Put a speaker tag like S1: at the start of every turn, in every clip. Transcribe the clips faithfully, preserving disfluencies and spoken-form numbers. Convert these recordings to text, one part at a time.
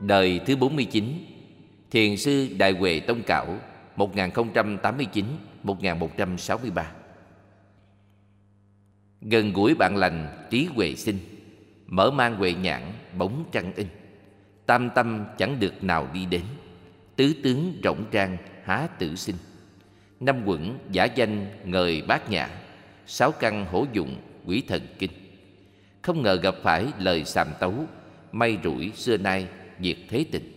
S1: Đời thứ bốn mươi chín, Thiền sư Đại Huệ Tông Cảo, một nghìn không trăm tám mươi chín đến một nghìn một trăm sáu mươi ba. Gần gũi bạn lành trí huệ sinh, mở mang huệ nhãn bóng trăng in. Tam tâm chẳng được nào đi đến, tứ tướng rộng trang há tử sinh. Năm quẩn giả danh ngời bát nhã, sáu căn hổ dụng quỷ thần kinh. Không ngờ gặp phải lời sàm tấu, may rủi xưa nay diệt thế tình.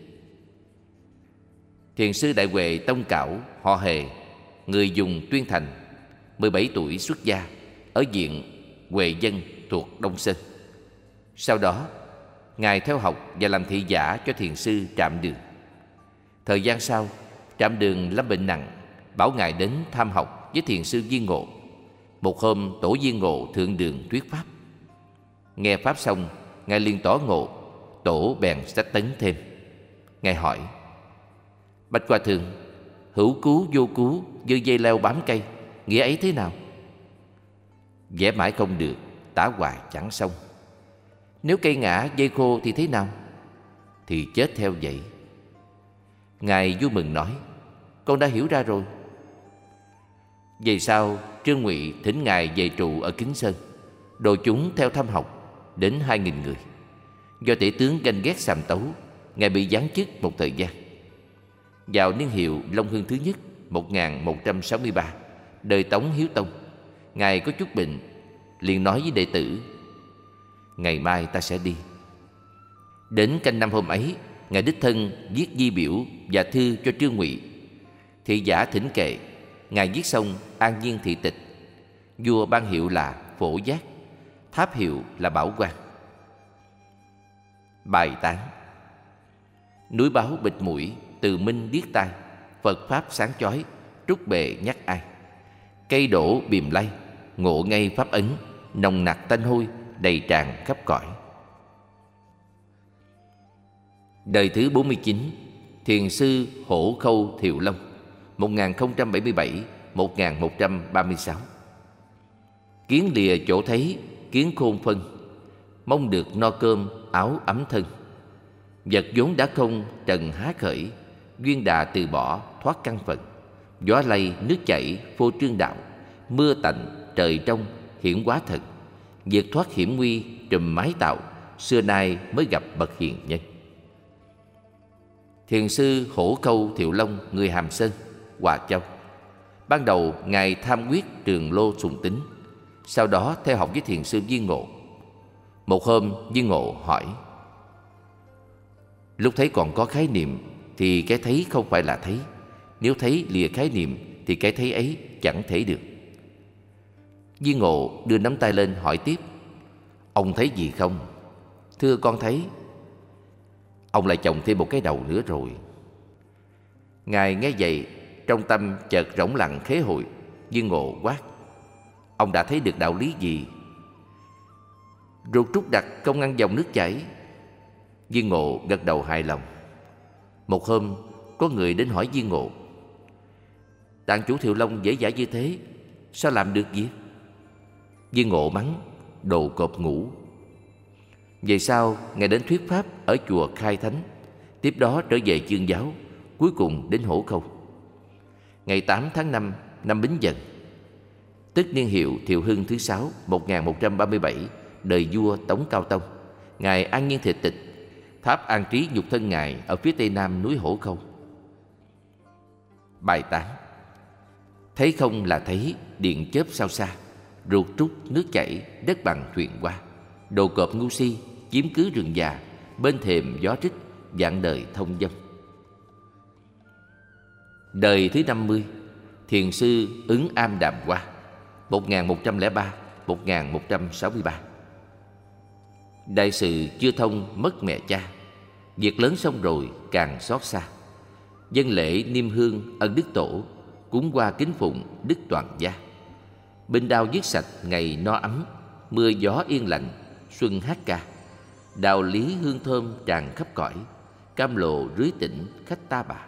S1: Thiền sư Đại Huệ Tông Cảo, họ Hề, người dùng Tuyên Thành, mười bảy tuổi xuất gia, ở viện Huệ Dân thuộc Đông Sơn. Sau đó, Ngài theo học và làm thị giả cho thiền sư Trạm Đường. Thời gian sau, Trạm Đường lâm bệnh nặng, bảo Ngài đến tham học với thiền sư Viên Ngộ. Một hôm, tổ Viên Ngộ thượng đường thuyết pháp. Nghe pháp xong, Ngài liền tỏ ngộ, tổ bèn sách tấn thêm. Ngài hỏi: Bạch Hòa Thượng, hữu cứu vô cứu như dây leo bám cây, nghĩa ấy thế nào? Vẽ mãi không được, tả hoài chẳng xong. Nếu cây ngã dây khô thì thế nào? Thì chết theo vậy. Ngài vui mừng nói: Con đã hiểu ra rồi. Về sau, Trương Ngụy thỉnh Ngài về trụ ở Kính Sơn. Đồ chúng theo thăm học đến hai nghìn người. Do tể tướng ganh ghét sàm tấu, Ngài bị giáng chức một thời gian. Vào niên hiệu Long Hưng thứ nhất, một nghìn một trăm sáu mươi ba, đời Tống Hiếu Tông, Ngài có chút bệnh, liền nói với đệ tử: Ngày mai ta sẽ đi. Đến canh năm hôm ấy, Ngài đích thân viết di biểu và thư cho Trương Ngụy. Thị giả thỉnh kệ, Ngài viết xong an nhiên thị tịch. Vua ban hiệu là Phổ Giác, tháp hiệu là Bảo Quang. Bài tán: Núi báo bịt mũi, từ minh điếc tai, Phật pháp sáng chói, trúc bề nhắc ai. Cây đổ bìm lay, ngộ ngay pháp ấn, nồng nặc tanh hôi, đầy tràn khắp cõi. Đời thứ bốn mươi chín, Thiền sư Hổ Khâu Thiệu Long, một nghìn không trăm bảy mươi bảy đến một nghìn một trăm ba mươi sáu. Kiến lìa chỗ thấy, kiến khôn phân, mong được no cơm, áo ấm thân. Vật vốn đã không, trần há khởi, duyên đà từ bỏ, thoát căn phận. Gió lay, nước chảy, phô trương đạo, mưa tạnh, trời trong, hiển quá thật. Vượt thoát hiểm nguy, trùm mái tạo, xưa nay mới gặp bậc hiền nhân. Thiền sư Hổ Khâu Thiệu Long, người Hàm Sơn, Hòa Châu. Ban đầu Ngài tham quyết Trường Lô Sùng Tính, sau đó theo học với thiền sư Viên Ngộ. Một hôm, Viên Ngộ hỏi: Lúc thấy còn có khái niệm thì cái thấy không phải là thấy. Nếu thấy lìa khái niệm thì cái thấy ấy chẳng thể được. Viên Ngộ đưa nắm tay lên hỏi tiếp: Ông thấy gì không? Thưa con thấy. Ông lại chồng thêm một cái đầu nữa rồi. Ngài nghe vậy, trong tâm chợt rỗng lặng khế hội. Viên Ngộ quát: Ông đã thấy được đạo lý gì? Ruột trúc đặc không ngăn dòng nước chảy. Viên Ngộ gật đầu hài lòng. Một hôm, có người đến hỏi Viên Ngộ: Tạng chủ Thiệu Long dễ dãi như thế, sao làm được việc? Viên Ngộ mắng: Đồ cọp ngủ. Về sau, Ngài đến thuyết pháp ở chùa Khai Thánh, tiếp đó trở về chương giáo, cuối cùng đến Hổ Khâu. Ngày tám tháng năm năm Bính Dần, tức niên hiệu Thiệu Hưng thứ sáu, một nghìn một trăm ba mươi bảy, đời vua Tống Cao Tông, Ngài an nhiên thị tịch. Tháp an trí nhục thân Ngài ở phía tây nam núi Hổ Khâu. Bài tán: Thấy không là thấy, điện chớp sao xa, ruột trút nước chảy, đất bằng thuyền qua. Đồ cọp ngu si, chiếm cứ rừng già, bên thềm gió trích, vạn đời thông dong. Đời thứ năm mươi, Thiền sư Ứng Am Đàm Hoa, một nghìn một trăm lẻ ba đến một nghìn một trăm sáu mươi ba. Đại sự chưa thông mất mẹ cha, việc lớn xong rồi càng xót xa. Dân lễ niêm hương ân đức tổ, cúng qua kính phụng đức toàn gia. Binh đao giết sạch ngày no ấm, mưa gió yên lạnh, xuân hát ca. Đạo lý hương thơm tràn khắp cõi, cam lộ rưới tỉnh khách ta bà.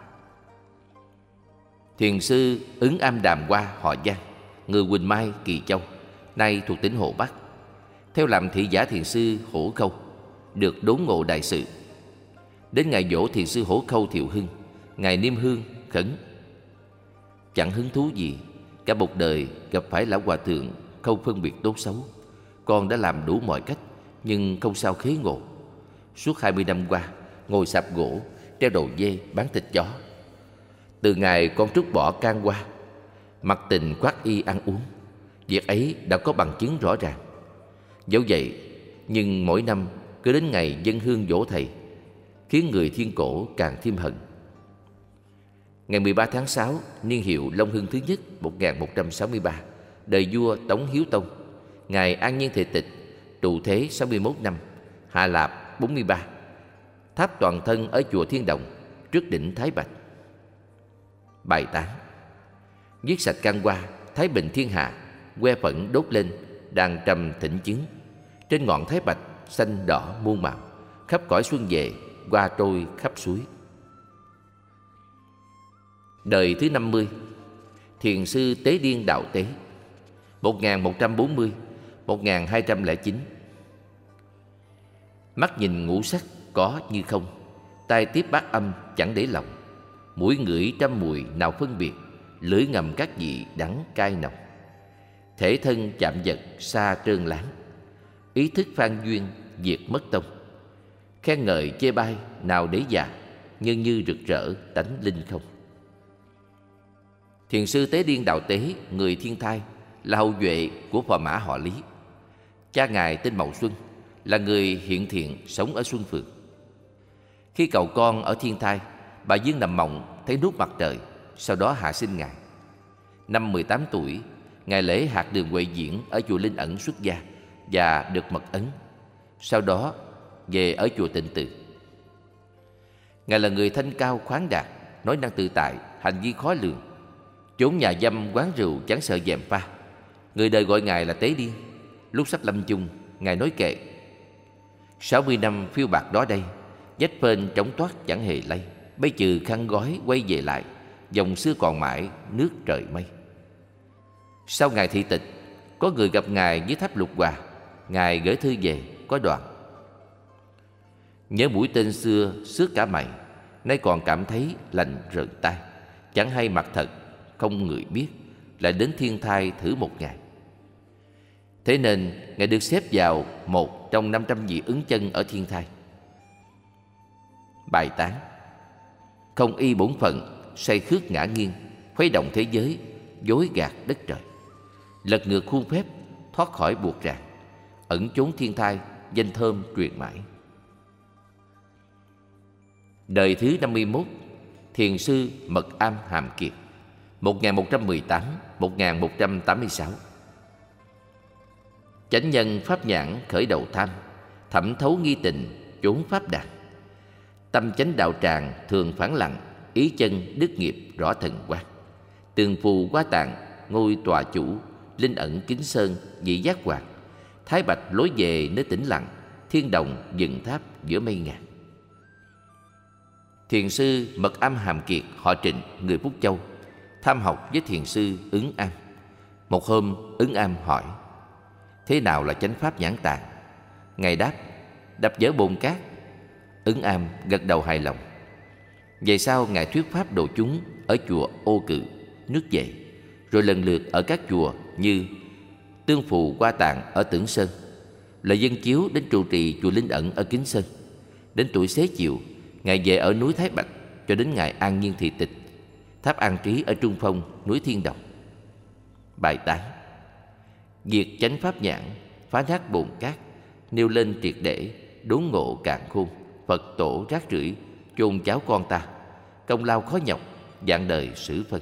S1: Thiền sư Ứng Am Đàm Hoa, họ Giang, người Quỳnh Mai, Kỳ Châu, nay thuộc tỉnh Hồ Bắc. Theo làm thị giả thiền sư Hổ Khâu, được đốn ngộ đại sự. Đến ngày giỗ thiền sư Hổ Khâu Thiệu Hưng, ngài niêm hương khấn: chẳng hứng thú gì, cả một đời gặp phải lão hòa thượng không phân biệt tốt xấu. Con đã làm đủ mọi cách nhưng không sao khế ngộ. Suốt hai mươi năm qua, ngồi sạp gỗ, treo đầu dê, bán thịt chó. Từ ngày con trút bỏ can qua, mặc tình khoác y ăn uống, việc ấy đã có bằng chứng rõ ràng. Dẫu vậy, nhưng mỗi năm cứ đến ngày dâng hương giỗ thầy, khiến người thiên cổ càng thêm hận. Ngày mười ba tháng sáu, niên hiệu Long Hưng thứ nhất một nghìn một trăm sáu mươi ba, đời vua Tống Hiếu Tông, ngài An Nhiên Thể Tịch, trụ thế sáu mươi mốt năm, hạ lạp bốn mươi ba, tháp toàn thân ở chùa Thiên Đồng, trước đỉnh Thái Bạch. Bài tán: giết sạch can qua, thái bình thiên hạ, que phẫn đốt lên, đàn trầm thịnh chứng. Trên ngọn Thái Bạch xanh đỏ muôn màu, khắp cõi xuân về, hoa trôi khắp suối. Đời thứ năm mươi, thiền sư Tế Điên Đạo Tế, một nghìn một trăm bốn mươi đến một nghìn hai trăm lẻ chín. Mắt nhìn ngũ sắc có như không, tai tiếp bát âm chẳng để lòng, mũi ngửi trăm mùi nào phân biệt, lưỡi ngầm các vị đắng cay nồng. Thể thân chạm vật xa trơn láng, ý thức phan duyên diệt mất tông. Khen ngợi chê bai nào để già, nhân như rực rỡ tánh linh không. Thiền sư Tế Điên Đạo Tế, người Thiên Thai, là hậu duệ của phò mã họ Lý. Cha ngài tên Mậu Xuân, là người hiện thiện sống ở Xuân Phường. Khi cậu con ở Thiên Thai, bà Dương nằm mộng thấy nút mặt trời, sau đó hạ sinh ngài. Năm mười tám tuổi, ngài lễ hạt đường Huệ Diễn ở chùa Linh Ẩn xuất gia và được mật ấn. Sau đó về ở chùa Tịnh Từ. Ngài là người thanh cao khoáng đạt, nói năng tự tại, hành vi khó lường. Chốn nhà dâm quán rượu chẳng sợ gièm pha. Người đời gọi ngài là Tế Điên. Lúc sắp lâm chung, ngài nói kệ: sáu mươi năm phiêu bạc đó đây, vách phên trống toát chẳng hề lay. Bây trừ khăn gói quay về lại, dòng xưa còn mãi nước trời mây. Sau ngày thị tịch, có người gặp ngài dưới tháp Lục Hòa. Ngài gửi thư về có đoạn: nhớ mũi tên xưa xước cả mày, nay còn cảm thấy lạnh rợn tai. Chẳng hay mặt thật, không người biết, lại đến Thiên Thai thử một ngày. Thế nên ngài được xếp vào một trong năm trăm vị ứng chân ở Thiên Thai. Bài tán: không y bổn phận, say khước ngã nghiêng, khuấy động thế giới, dối gạt đất trời. Lật ngược khuôn phép, thoát khỏi buộc ràng, ẩn chốn Thiên Thai, danh thơm truyền mãi. Đời thứ năm mươi mốt, thiền sư Mật Am Hàm Kiệt, một nghìn một trăm mười tám đến một nghìn một trăm tám mươi sáu. Chánh nhân pháp nhãn khởi đầu tham, thẩm thấu nghi tình chốn pháp đàn. Tâm chánh đạo tràng thường phản lặng, ý chân đức nghiệp rõ thần quang. Tường phù quá tạng, ngôi tòa chủ, linh ẩn kính sơn, vị giác hoạt. Thái Bạch lối về nơi tĩnh lặng, thiên đồng dựng tháp giữa mây ngàn. Thiền sư Mật Am Hàm Kiệt họ Trịnh, người Phúc Châu, tham học với thiền sư Ứng Am. Một hôm, Ứng Am hỏi: thế nào là chánh pháp nhãn tạng? Ngài đáp: đập vỡ bồn cát. Ứng Am gật đầu hài lòng. Về sau ngài thuyết pháp độ chúng ở chùa Ô Cự, nước Vệ, rồi lần lượt ở các chùa như Tương Phù Qua Tạng ở Tưởng Sơn, lời dân chiếu đến trụ trì chùa Linh Ẩn ở Kính Sơn. Đến tuổi xế chiều, ngài về ở núi Thái Bạch cho đến ngày An Nhiên Thị Tịch, tháp An Trí ở Trung Phong, núi Thiên Đồng. Bài tán: diệt chánh pháp nhãn, phá nát bồn cát, nêu lên triệt để, đốn ngộ càn khôn. Phật tổ rác rưởi, chôn cháu con ta, công lao khó nhọc, vạn đời sử phân.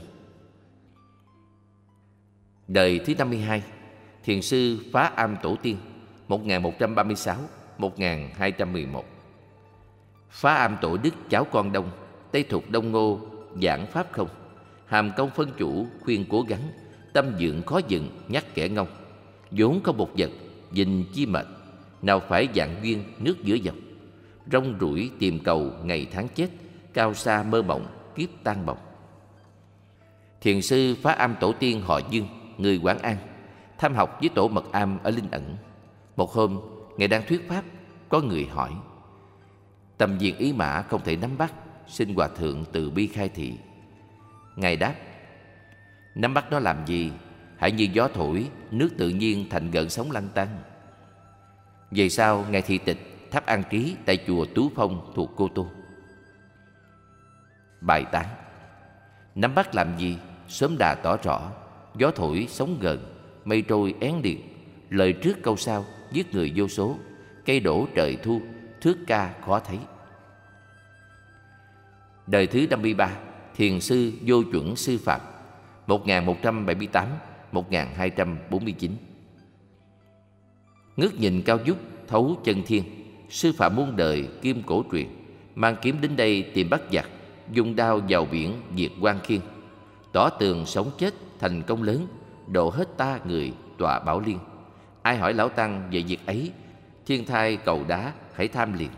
S1: Đời thứ năm mươi hai, thiền sư Phá Am Tổ Tiên, một nghìn một trăm ba mươi sáu đến một nghìn hai trăm mười một. Phá Am Tổ Đức cháu con Đông, Tây thuộc Đông Ngô, giảng pháp không. Hàm công phân chủ, khuyên cố gắng, tâm dưỡng khó dừng, nhắc kẻ ngông. vốn không một vật, dình chi mệt, nào phải dạng duyên nước giữa dòng. Rong ruổi tìm cầu ngày tháng chết, cao xa mơ mộng kiếp tan bồng. Thiền sư Phá Am Tổ Tiên họ Dương, người Quảng An, tham học với tổ Mật Am ở Linh Ẩn. Một hôm, ngài đang thuyết pháp, có người hỏi: Tâm viên ý mã không thể nắm bắt, xin hòa thượng từ bi khai thị. Ngài đáp: nắm bắt nó làm gì? Hãy như gió thổi, nước tự nhiên thành gợn sóng lăn tăn. Về sau, Ngài thị tịch tháp An Trí tại chùa Tú Phong thuộc Cô Tô. Bài tán: nắm bắt làm gì? Sớm đà tỏ rõ, gió thổi sóng gần, mây trôi én điện. Lời trước câu sau, giết người vô số. Cây đổ trời thu, thước ca khó thấy. Đời thứ năm mươi ba, Thiền sư Vô Chuẩn Sư Phạm, một nghìn một trăm bảy mươi tám đến một nghìn hai trăm bốn mươi chín. Ngước nhìn cao vút, thấu chân thiên, Sư Phạm muôn đời kim cổ truyền, mang kiếm đến đây tìm bắt giặc, dùng đao vào biển diệt quan khiên. Tỏ tường sống chết thành công lớn, độ hết ta người tọa Bảo Liên. Ai hỏi lão tăng về việc ấy, thiên thai cầu đá hãy tham liền.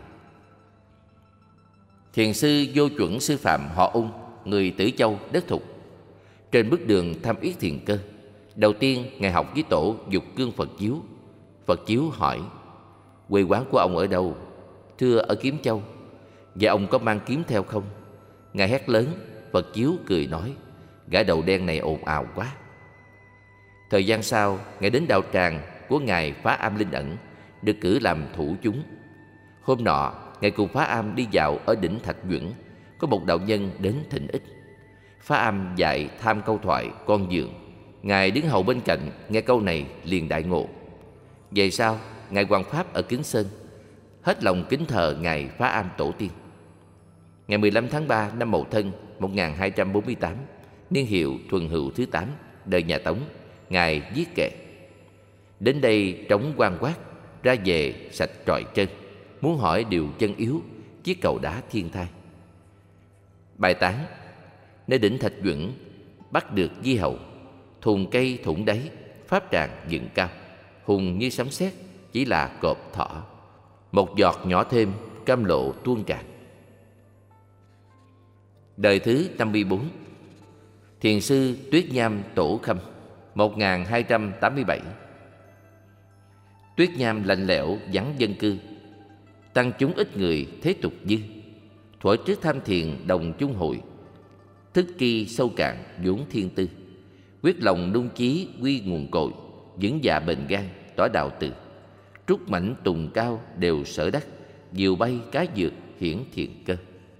S1: Thiền sư Vô Chuẩn Sư Phạm họ Ung, người Tử Châu, đất Thục. Trên bước đường thăm yết thiền cơ, đầu tiên Ngài học với tổ Dục Cương Phật Chiếu. Phật Chiếu hỏi: quê quán của ông ở đâu? Thưa ở Kiếm Châu. Và ông có mang kiếm theo không? Ngài hét lớn. Phật Chiếu cười nói: gã đầu đen này ồn ào quá. Thời gian sau, Ngài đến đạo tràng của Ngài Phá Am Linh Ẩn, được cử làm thủ chúng. Hôm nọ, Ngài cùng Phá Am đi dạo ở đỉnh Thạch Duẩn. Có một đạo nhân đến thỉnh ích. Phá Am dạy tham câu thoại con dường. Ngài đứng hầu bên cạnh, nghe câu này liền đại ngộ. Về sau, Ngài Hoàng Pháp ở Kính Sơn, hết lòng kính thờ Ngài Phá Am tổ tiên. Ngày mười lăm tháng ba năm Mậu Thân một nghìn hai trăm bốn mươi tám, niên hiệu Thuần Hữu thứ tám, đời nhà Tống, Ngài viết kệ: đến đây trống quan quát, ra về sạch trọi chân. Muốn hỏi điều chân yếu, chiếc cầu đá thiên thai. Bài tán: nơi đỉnh Thạch Duẩn bắt được di hầu, thùng cây thủng đáy, pháp tràng dựng cao. Hùng như sấm sét, chỉ là cọp thỏ. Một giọt nhỏ thêm, cam lộ tuôn tràn. Đời thứ năm mươi bốn, Thiền sư Tuyết Nham Tổ Khâm, một nghìn hai trăm tám mươi bảy. Tuyết Nham lạnh lẽo vắng dân cư, tăng chúng ít người thế tục dư. Thuở trước tham thiền đồng chung hội, thức kỳ sâu cạn vốn thiên tư. Quyết lòng nung chí quy nguồn cội, vững dạ bền gan tỏ đạo từ. Trúc mảnh tùng cao đều sở đắc, diều bay cá dược hiển thiện cơ.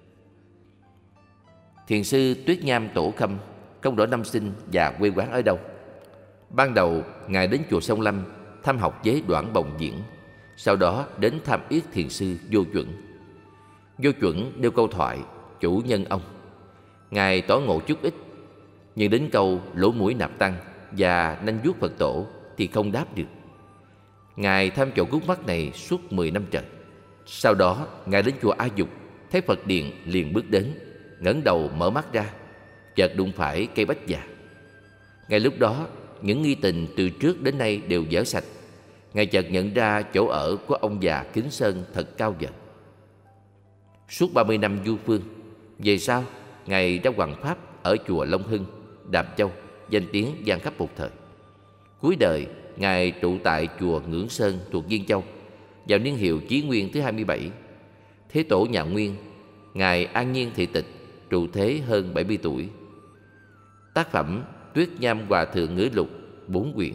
S1: Thiền sư Tuyết Nham Tổ Khâm không rõ năm sinh và quê quán ở đâu. Ban đầu Ngài đến chùa Sông Lâm thăm học với Đoạn Bồng Diễn, sau đó đến thăm yết thiền sư Vô Chuẩn. Vô Chuẩn nêu câu thoại chủ nhân ông. Ngài tỏ ngộ chút ít, nhưng đến câu lỗ mũi nạp tăng và nanh vuốt Phật tổ thì không đáp được. Ngài tham chỗ gút mắt này suốt mười năm trời. Sau đó Ngài đến chùa A Dục, thấy Phật điện liền bước đến, ngẩng đầu mở mắt ra, chợt đụng phải cây bách già. Ngay lúc đó, những nghi tình từ trước đến nay đều dỡ sạch. Ngài chợt nhận ra chỗ ở của ông già Kính Sơn thật cao vời. Suốt ba mươi năm du phương, về sau Ngài ra hoằng pháp ở chùa Long Hưng, Đàm Châu, danh tiếng vang khắp một thời. Cuối đời, Ngài trụ tại chùa Ngưỡng Sơn thuộc Diên Châu vào niên hiệu Chí Nguyên thứ hai mươi bảy. Thế tổ nhà Nguyên, Ngài an nhiên thị tịch, trụ thế hơn bảy mươi tuổi. Tác phẩm Tuyết Nham Hòa Thượng Ngữ Lục, bốn quyển.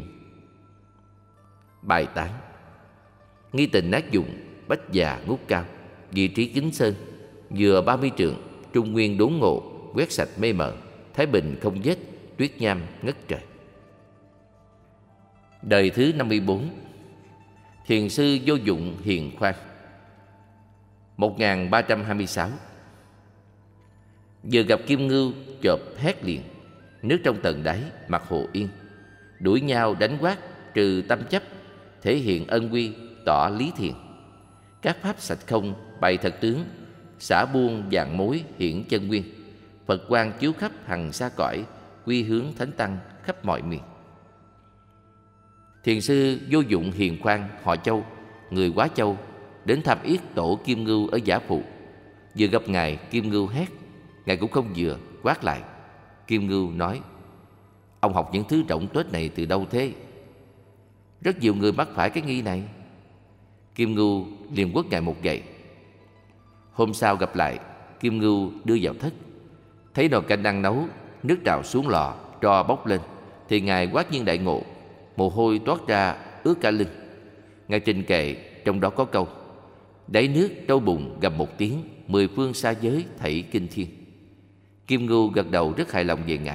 S1: Bài tán: nghi tình nát dụng, bách già ngút cao. Vị trí Kính Sơn, vừa ba mươi trượng, trung nguyên đốn ngộ, quét sạch mê mờ. Thái bình không vết, Tuyết Nham ngất trời. Đời thứ năm mươi bốn, Thiền sư Vô Dụng Hiền Khoan, một nghìn ba trăm hai mươi sáu. Vừa gặp Kim Ngưu chộp hét liền, nước trong tầng đáy mặt hồ yên. Đuổi nhau đánh quát trừ tâm chấp, thể hiện ân quy tỏ lý thiền. Các pháp sạch không bày thật tướng, xả buông vạn mối hiển chân nguyên. Phật quang chiếu khắp hằng xa cõi, quy hướng thánh tăng khắp mọi miền. Thiền sư Vô Dụng Hiền Khoan họ Châu, người Hóa Châu, đến thăm yết tổ Kim Ngưu ở Giả Phụ. Vừa gặp Ngài, Kim Ngưu hét. Ngài cũng không vừa, quát lại. Kim Ngưu nói: ông học những thứ rộng tuếch này từ đâu thế? Rất nhiều người mắc phải cái nghi này. Kim Ngưu liền quất Ngài một gậy. Hôm sau gặp lại, Kim Ngưu đưa vào thất. Thấy nồi canh đang nấu, nước trào xuống lò, tro bốc lên, thì Ngài quát nhiên đại ngộ, mồ hôi toát ra ướt cả lưng. Ngài trình kệ, trong đó có câu: đáy nước trâu bùn gầm một tiếng, mười phương xa giới thảy kinh thiên. Kim Ngưu gật đầu rất hài lòng về Ngài.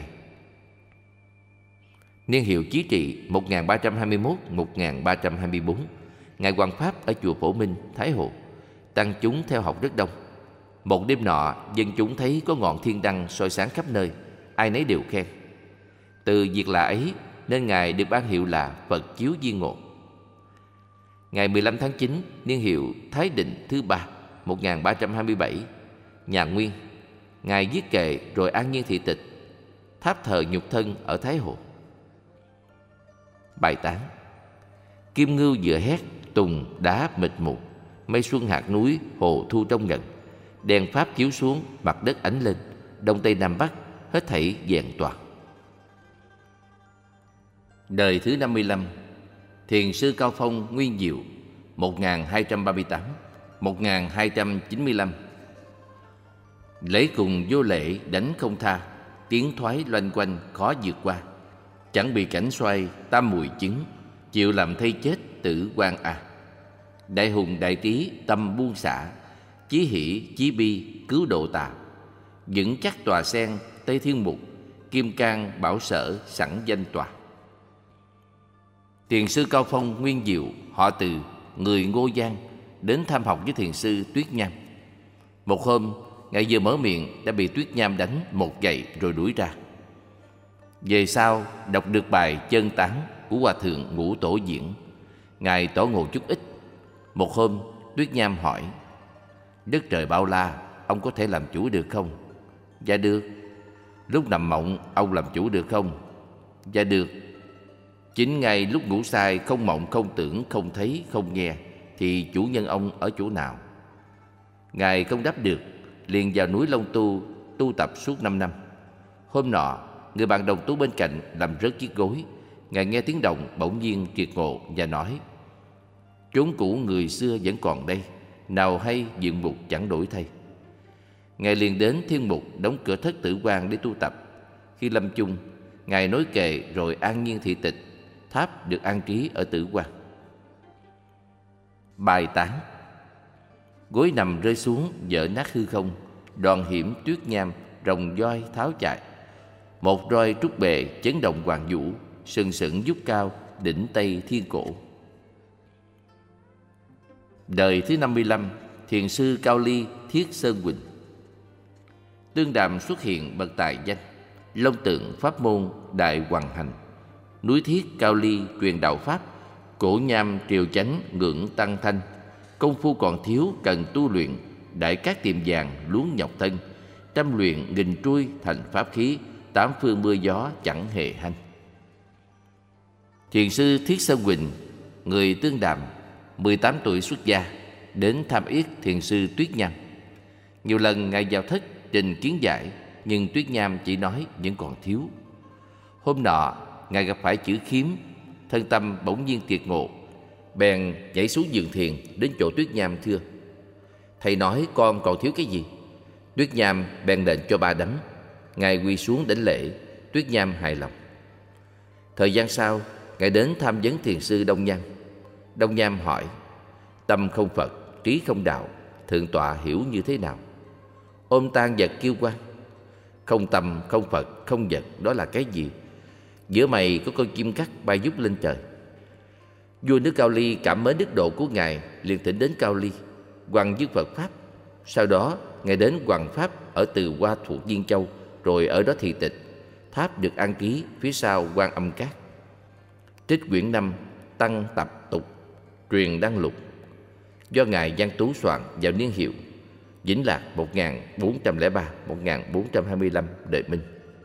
S1: Niên hiệu Chí Trị một nghìn ba trăm hai mươi mốt đến một nghìn ba trăm hai mươi tư, Ngài hoằng pháp ở chùa Phổ Minh, Thái Hồ. Tăng chúng theo học rất đông. Một đêm nọ, dân chúng thấy có ngọn thiên đăng soi sáng khắp nơi, ai nấy đều khen. Từ việc lạ ấy nên Ngài được ban hiệu là Phật Chiếu Viên Ngộ. Ngày mười lăm tháng chín, niên hiệu Thái Định thứ ba một nghìn ba trăm hai mươi bảy, nhà Nguyên, Ngài viết kệ rồi an nhiên thị tịch, tháp thờ nhục thân ở Thái Hồ. Bài tán: Kim Ngưu vừa hét, tùng đá mịt mù, mây xuân hạt núi, hồ thu trong ngần. Đèn pháp chiếu xuống, mặt đất ánh lên, đông tây nam bắc hết thảy vẹn toàn. Đời thứ năm mươi lăm, Thiền sư Cao Phong Nguyên Diệu một nghìn hai trăm ba mươi tám đến một nghìn hai trăm chín mươi lăm. Lễ cùng vô lễ đánh không tha, tiếng thoái loanh quanh khó vượt qua. Chẳng bị cảnh xoay tam mùi chứng, chịu làm thay chết tử quan a. Đại hùng đại trí tâm buông xả, chí hỷ chí bi cứu độ tà. Vững chắc tòa sen Tây Thiên Mục, kim cang bảo sở sẵn danh tòa. Thiền sư Cao Phong Nguyên Diệu, họ Từ, người Ngô Giang, đến tham học với thiền sư Tuyết Nham. Một hôm, Ngài vừa mở miệng đã bị Tuyết Nham đánh một gậy rồi đuổi ra. Về sau, đọc được bài Chân Tán của Hòa Thượng Ngũ Tổ Diễn, Ngài tỏ ngộ chút ít. Một hôm, Tuyết Nham hỏi: đất trời bao la, ông có thể làm chủ được không? Dạ được. Lúc nằm mộng, ông làm chủ được không? Dạ được. Chính ngay lúc ngủ say, không mộng, không tưởng, không thấy, không nghe, thì chủ nhân ông ở chỗ nào? Ngài không đáp được, liền vào núi Long Tu tu tập suốt năm năm. Hôm nọ, người bạn đồng tu bên cạnh làm rớt chiếc gối. Ngài nghe tiếng động bỗng nhiên kiệt ngộ và nói: chốn cũ người xưa vẫn còn đây, nào hay diện mục chẳng đổi thay. Ngài liền đến thiên mục đóng cửa thất tử quan để tu tập. Khi lâm chung, Ngài nói kệ rồi an nhiên thị tịch, tháp được an trí ở tử quan. Bài tán: gối nằm rơi xuống vỡ nát hư không, đoàn hiểm Tuyết Nham rồng voi tháo chạy. Một roi trúc bệ chấn động hoàng vũ, sừng sững vút cao đỉnh Tây Thiên Cổ. Đời thứ năm mươi lăm, Thiền sư Cao Ly Thiết Sơn Quỳnh. Tương Đàm xuất hiện bậc tài danh, long tượng pháp môn đại hoằng hành. Núi Thiết Cao Ly truyền đạo pháp, cổ nham triều chánh ngưỡng tăng thanh. Công phu còn thiếu cần tu luyện, đại cát tiềm vàng luống nhọc thân. Trăm luyện nghìn trui thành pháp khí, tám phương mưa gió chẳng hề hanh. Thiền sư Thiết Sơn Quỳnh, người Tương Đàm, mười tám tuổi xuất gia, đến tham yết thiền sư Tuyết Nham. Nhiều lần Ngài vào thất trình kiến giải, nhưng Tuyết Nham chỉ nói vẫn còn thiếu. Hôm nọ, Ngài gặp phải chữ khiếm, thân tâm bỗng nhiên kiệt ngộ, bèn nhảy xuống giường thiền đến chỗ Tuyết Nham thưa: thầy nói con còn thiếu cái gì? Tuyết Nham bèn lệnh cho ba đấm. Ngài quỳ xuống đảnh lễ. Tuyết Nham hài lòng. Thời gian sau, Ngài đến tham vấn thiền sư Đông Nham. Đông Nham hỏi: tâm không Phật, trí không đạo, thượng tọa hiểu như thế nào? Ôm tan vật kiêu quan: không tâm, không Phật, không vật, đó là cái gì? Giữa mày có con chim cắt bay vút lên trời. Vua nước Cao Ly cảm mến đức độ của Ngài, liền thỉnh đến Cao Ly hoằng dứt Phật pháp. Sau đó Ngài đến hoằng pháp ở Từ Hoa thuộc Viên Châu, rồi ở đó thị tịch. Tháp được an trí phía sau Quan Âm Cát. Trích quyển năm Tăng Tập Tục truyền đăng lục, do Ngài Văn Tú soạn vào niên hiệu Vĩnh Lạc một nghìn bốn trăm lẻ ba đến một nghìn bốn trăm hai mươi lăm đời Minh.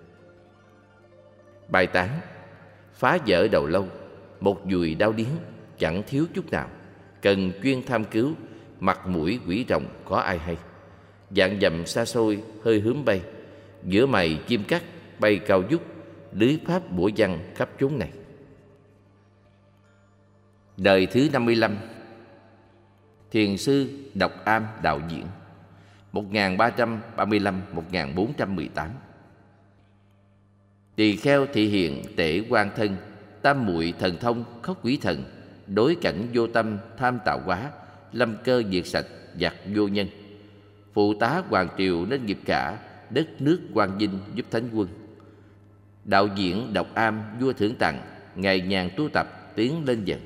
S1: Bài tán: phá vỡ đầu lâu, một dùi đau điếng, chẳng thiếu chút nào. Cần chuyên tham cứu, mặt mũi quỷ rồng có ai hay. Dạng dầm xa xôi hơi hướng bay, giữa mày chim cắt bay cao vút, lưới pháp bủa văng khắp chốn này. Đời thứ năm mươi lăm, Thiền sư Độc Am Đạo Diễn. một nghìn ba trăm ba mươi lăm đến một nghìn bốn trăm mười tám. Tỳ kheo thị hiện tể quan thân, tam muội thần thông khóc quỷ thần, đối cảnh vô tâm tham tạo hóa, lâm cơ diệt sạch giặc vô nhân. Phụ tá hoàng triều nên nghiệp cả, đất nước quang vinh giúp thánh quân. Đạo diễn độc am vua thưởng tặng, ngày nhàn tu tập tiến lên dần.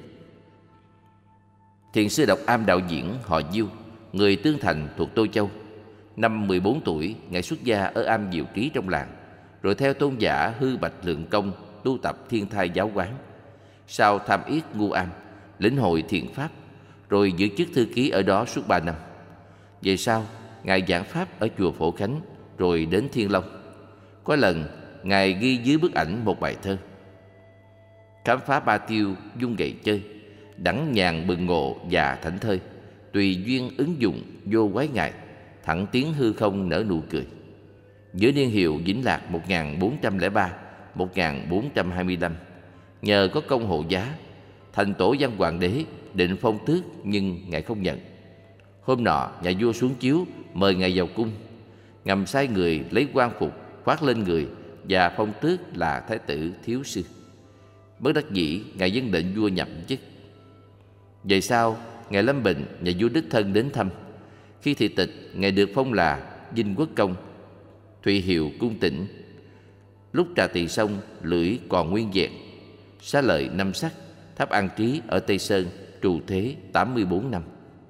S1: Thiền sư Độc Am đạo diễn họ Diêu, người Tương Thành thuộc Tô Châu. Năm mười bốn tuổi, ngài xuất gia ở am Diệu Trí trong làng, rồi theo tôn giả Hư Bạch Lượng Công tu tập Thiên Thai giáo quán. Sau tham yết ngu am, lĩnh hội thiện pháp, rồi giữ chức thư ký ở đó suốt ba năm. Về sau, ngài giảng pháp ở chùa Phổ Khánh, rồi đến Thiên Long. Có lần, ngài ghi dưới bức ảnh một bài thơ: khám phá ba tiêu dung gậy chơi, đẳng nhàn bừng ngộ và thảnh thơi, tùy duyên ứng dụng vô quái ngại, thẳng tiến hư không nở nụ cười. Giữa niên hiệu Vĩnh Lạc một nghìn bốn trăm lẻ ba đến một nghìn bốn trăm hai mươi lăm, nhờ có công hộ giá, thành tổ văn hoàng đế định phong tước, nhưng ngài không nhận. Hôm nọ, nhà vua xuống chiếu mời ngài vào cung, ngầm sai người lấy quan phục khoác lên người và phong tước là thái tử thiếu sư. Bất đắc dĩ, ngài dân lệnh vua nhậm chức. Về sau, ngài lâm bệnh, nhà vua đích thân đến thăm. Khi thị tịch, ngài được phong là Dinh Quốc Công, thụy hiệu cung tĩnh. Lúc trà tỳ xong, lưỡi còn nguyên vẹn. Xá lợi năm sắc, tháp An Trí ở Tây Sơn, trù thế tám mươi bốn năm.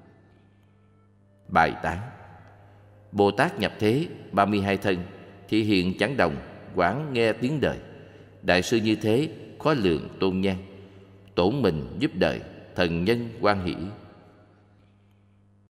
S1: Bài tán: Bồ Tát nhập thế ba mươi hai thân, thị hiện chẳng đồng, quán nghe tiếng đời. Đại sư như thế, khó lượng tôn nhan, tổn mình giúp đời, thần nhân hoan hỷ.